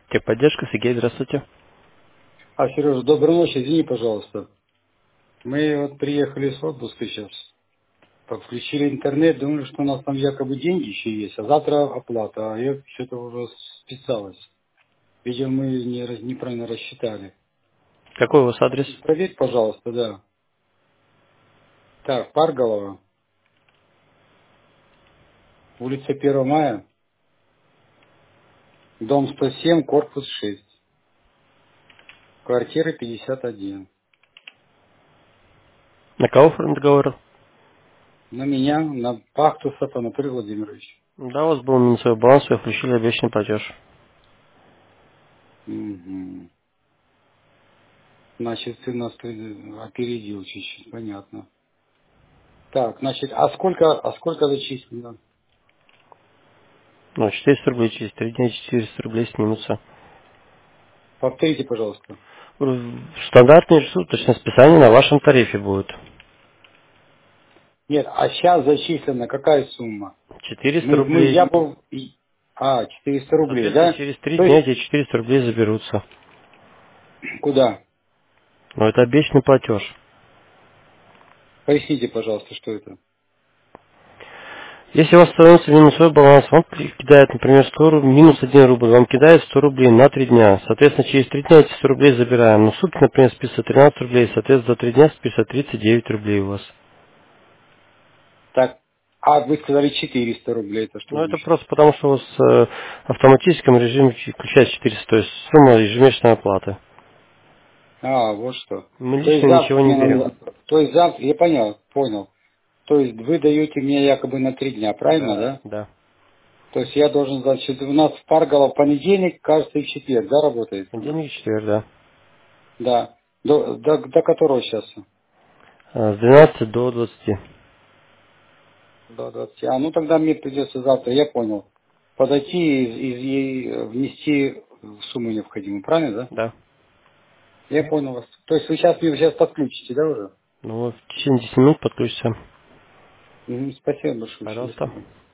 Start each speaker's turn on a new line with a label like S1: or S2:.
S1: Техподдержка, Сергей, здравствуйте.
S2: Сережа, доброй ночи, извини, пожалуйста. Мы вот приехали с отпуска сейчас, подключили интернет, думали, что у нас там якобы деньги еще есть, а завтра оплата, а я что-то уже списалась. Видимо, мы неправильно рассчитали.
S1: Какой у вас адрес?
S2: Проверь, пожалуйста, да. Так, Парголова, улица 1 мая, дом 107, корпус 6, квартира 51.
S1: На кого оформлен договор?
S2: На меня, на Пахтусов Анатолий Владимирович.
S1: Да, у вас был минусовой баланс, вы включили обещанный платеж.
S2: Мгм. Значит, ты нас опередил чуть-чуть, понятно. Так, значит, а сколько зачислено?
S1: Ну, 400 рублей через 3 дня, 400 рублей снимутся.
S2: Повторите, пожалуйста.
S1: Стандартное суточное списание на вашем тарифе будет.
S2: Нет, а сейчас зачислена какая сумма?
S1: 400 рублей.
S2: Я был... 400 рублей,
S1: Соответственно,
S2: да?
S1: через 3
S2: То
S1: дня
S2: есть,
S1: эти 400 рублей заберутся.
S2: куда?
S1: Но это обещанный платеж.
S2: Поясните, пожалуйста, что это.
S1: Если у вас становится минусовой баланс, вам кидает, например, 100 рублей, минус 1 рубль, вам кидает 100 рублей на 3 дня. Соответственно, через 3 дня эти 100 рублей забираем. Но сутки, например, списывается 13 рублей, соответственно, за 3 дня списывается 39 рублей у вас.
S2: Так, вы сказали 400 рублей, это что
S1: Ну, это
S2: значит?
S1: просто потому, что у вас в автоматическом режиме включается 400, то есть сумма ежемесячной оплаты.
S2: Вот что.
S1: Мы
S2: То
S1: лично
S2: есть
S1: ничего
S2: завтра
S1: не
S2: мне
S1: берем.
S2: надо... То есть завтра... Я понял. То есть вы даете мне якобы на 3 дня, правильно,
S1: Да,
S2: да?
S1: да.
S2: То есть я должен, значит, у нас в Парголов понедельник, кажется, и четверг, да, работает?
S1: Понедельник, четверг, да.
S2: Да. До которого часа?
S1: С 12 до 20.
S2: До 20. Ну тогда мне придется завтра, я понял. Подойти и внести сумму необходимую, правильно, да?
S1: Да.
S2: Я понял вас. То есть вы сейчас подключите, да, уже?
S1: Ну, в течение 10 минут подключится.
S2: Спасибо большое, до
S1: Пожалуйста.
S2: свидания.